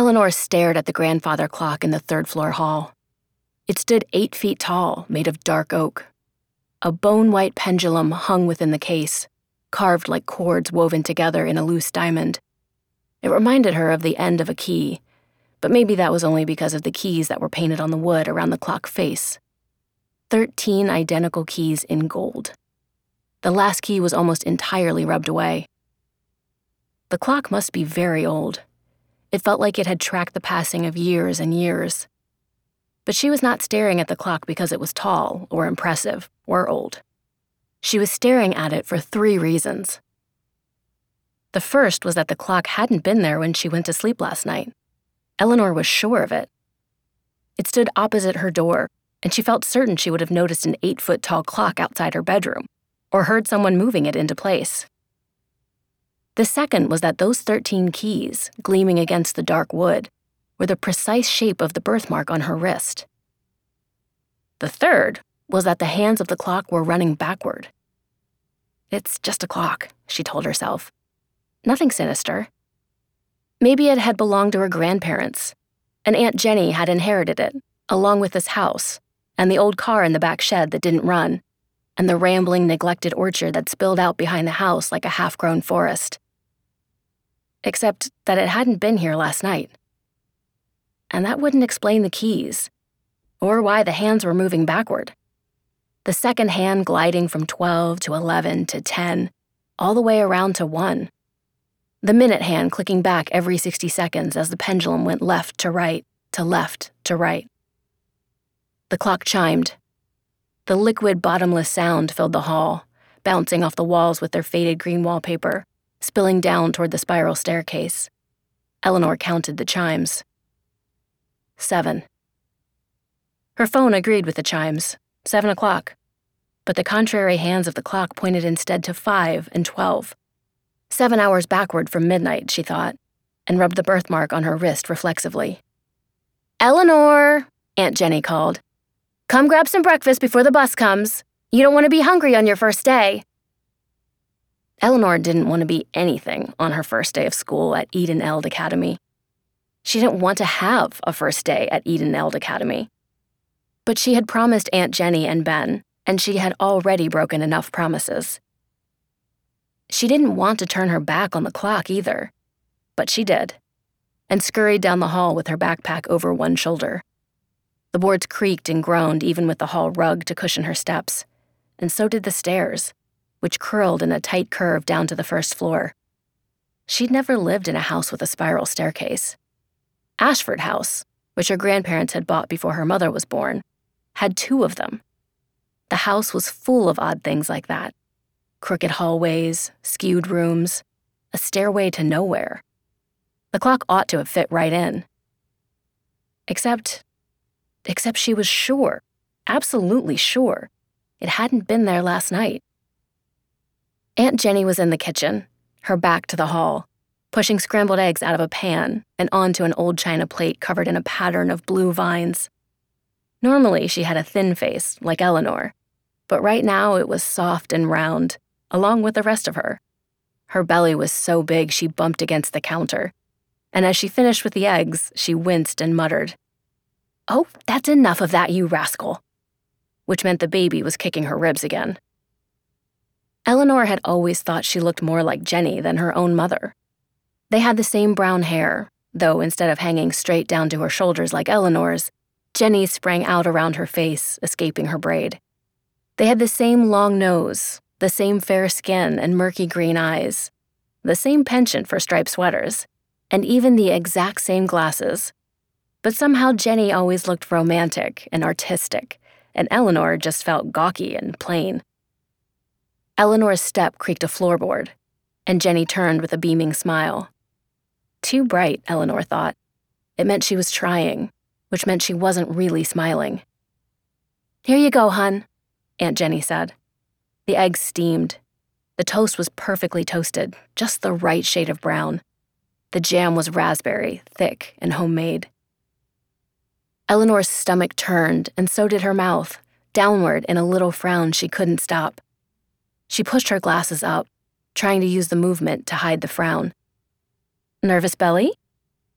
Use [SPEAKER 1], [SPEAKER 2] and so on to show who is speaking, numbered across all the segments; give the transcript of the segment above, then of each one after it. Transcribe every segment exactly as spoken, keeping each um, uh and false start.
[SPEAKER 1] Eleanor stared at the grandfather clock in the third-floor hall. It stood eight feet tall, made of dark oak. A bone-white pendulum hung within the case, carved like cords woven together in a loose diamond. It reminded her of the end of a key, but maybe that was only because of the keys that were painted on the wood around the clock face. Thirteen identical keys in gold. The last key was almost entirely rubbed away. The clock must be very old. It felt like it had tracked the passing of years and years. But she was not staring at the clock because it was tall or impressive or old. She was staring at it for three reasons. The first was that the clock hadn't been there when she went to sleep last night. Eleanor was sure of it. It stood opposite her door, and she felt certain she would have noticed an eight-foot-tall clock outside her bedroom, or heard someone moving it into place. The second was that those thirteen keys, gleaming against the dark wood, were the precise shape of the birthmark on her wrist. The third was that the hands of the clock were running backward. It's just a clock, she told herself. Nothing sinister. Maybe it had belonged to her grandparents, and Aunt Jenny had inherited it, along with this house, and the old car in the back shed that didn't run, and the rambling, neglected orchard that spilled out behind the house like a half-grown forest. Except that it hadn't been here last night. And that wouldn't explain the keys, or why the hands were moving backward. The second hand gliding from twelve to eleven to ten, all the way around to one. The minute hand clicking back every sixty seconds as the pendulum went left to right, to left to right. The clock chimed. The liquid, bottomless sound filled the hall, bouncing off the walls with their faded green wallpaper, spilling down toward the spiral staircase. Eleanor counted the chimes. Seven. Her phone agreed with the chimes, seven o'clock, but the contrary hands of the clock pointed instead to five and twelve. Seven hours backward from midnight, she thought, and rubbed the birthmark on her wrist reflexively. "Eleanor," Aunt Jenny called. "Come grab some breakfast before the bus comes. You don't want to be hungry on your first day." Eleanor didn't want to be anything on her first day of school at Eden Eld Academy. She didn't want to have a first day at Eden Eld Academy. But she had promised Aunt Jenny and Ben, and she had already broken enough promises. She didn't want to turn her back on the clock either, but she did, and scurried down the hall with her backpack over one shoulder. The boards creaked and groaned even with the hall rug to cushion her steps, and so did the stairs, which curled in a tight curve down to the first floor. She'd never lived in a house with a spiral staircase. Ashford House, which her grandparents had bought before her mother was born, had two of them. The house was full of odd things like that. Crooked hallways, skewed rooms, a stairway to nowhere. The clock ought to have fit right in. Except, except she was sure, absolutely sure, it hadn't been there last night. Aunt Jenny was in the kitchen, her back to the hall, pushing scrambled eggs out of a pan and onto an old china plate covered in a pattern of blue vines. Normally, she had a thin face, like Eleanor, but right now it was soft and round, along with the rest of her. Her belly was so big she bumped against the counter, and as she finished with the eggs, she winced and muttered, "Oh, that's enough of that, you rascal," which meant the baby was kicking her ribs again. Eleanor had always thought she looked more like Jenny than her own mother. They had the same brown hair, though instead of hanging straight down to her shoulders like Eleanor's, Jenny's sprang out around her face, escaping her braid. They had the same long nose, the same fair skin and murky green eyes, the same penchant for striped sweaters, and even the exact same glasses. But somehow Jenny always looked romantic and artistic, and Eleanor just felt gawky and plain. Eleanor's step creaked a floorboard, and Jenny turned with a beaming smile. Too bright, Eleanor thought. It meant she was trying, which meant she wasn't really smiling. "Here you go, hun," Aunt Jenny said. The eggs steamed. The toast was perfectly toasted, just the right shade of brown. The jam was raspberry, thick and homemade. Eleanor's stomach turned, and so did her mouth, downward in a little frown she couldn't stop. She pushed her glasses up, trying to use the movement to hide the frown. "Nervous belly?"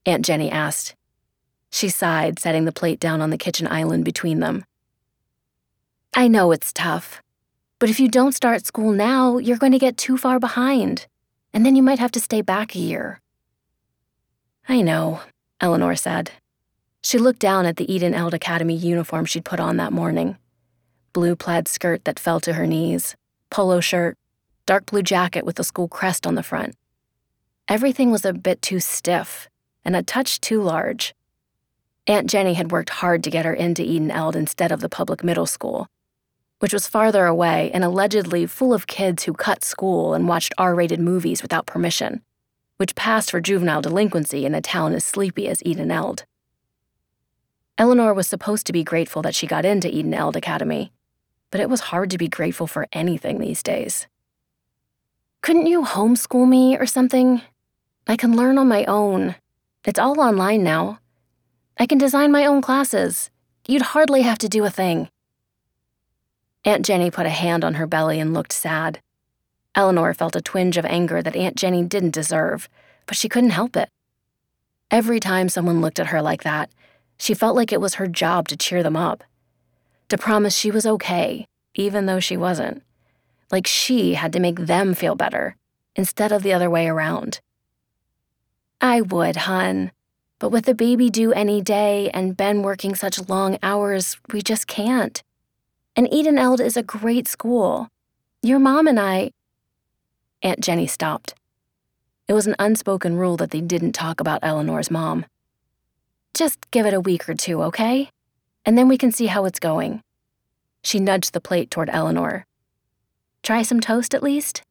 [SPEAKER 1] Aunt Jenny asked. She sighed, setting the plate down on the kitchen island between them. I know it's tough, but if you don't start school now, you're going to get too far behind, and then you might have to stay back a year. I know, Eleanor said. She looked down at the Eden Eld Academy uniform she'd put on that morning. Blue plaid skirt that fell to her knees, polo shirt, dark blue jacket with the school crest on the front. Everything was a bit too stiff and a touch too large. Aunt Jenny had worked hard to get her into Eden Eld instead of the public middle school, which was farther away and allegedly full of kids who cut school and watched R-rated movies without permission, which passed for juvenile delinquency in a town as sleepy as Eden Eld. Eleanor was supposed to be grateful that she got into Eden Eld Academy, but it was hard to be grateful for anything these days. Couldn't you homeschool me or something? I can learn on my own. It's all online now. I can design my own classes. You'd hardly have to do a thing. Aunt Jenny put a hand on her belly and looked sad. Eleanor felt a twinge of anger that Aunt Jenny didn't deserve, but she couldn't help it. Every time someone looked at her like that, she felt like it was her job to cheer them up, to promise she was okay, even though she wasn't. Like she had to make them feel better, instead of the other way around. I would, hun, but with the baby due any day and Ben working such long hours, we just can't. And Eden Eld is a great school. Your mom and I... Aunt Jenny stopped. It was an unspoken rule that they didn't talk about Eleanor's mom. Just give it a week or two, okay? And then we can see how it's going. She nudged the plate toward Eleanor. Try some toast at least?